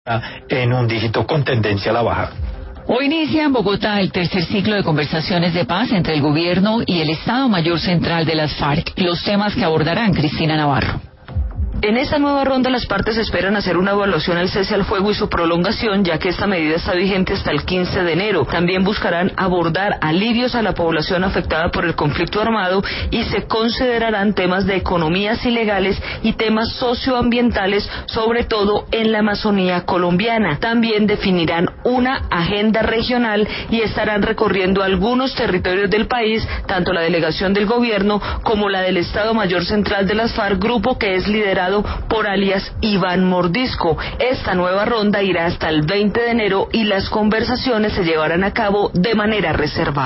en un dígito con tendencia a la baja. Hoy inicia en Bogotá el tercer ciclo de conversaciones de paz entre el gobierno y el Estado Mayor Central de las FARC. Los temas que abordarán Cristina Navarro. En esta nueva ronda las partes esperan hacer una evaluación al cese al fuego y su prolongación, ya que esta medida está vigente hasta el 15 de enero. También buscarán abordar alivios a la población afectada por el conflicto armado y se considerarán temas de economías ilegales y temas socioambientales, sobre todo en la Amazonía colombiana. También definirán una agenda regional y estarán recorriendo algunos territorios del país, tanto la delegación del gobierno como la del Estado Mayor Central de las FARC, grupo que es liderado por alias Iván Mordisco. Esta nueva ronda irá hasta el 20 de enero y las conversaciones se llevarán a cabo de manera reservada.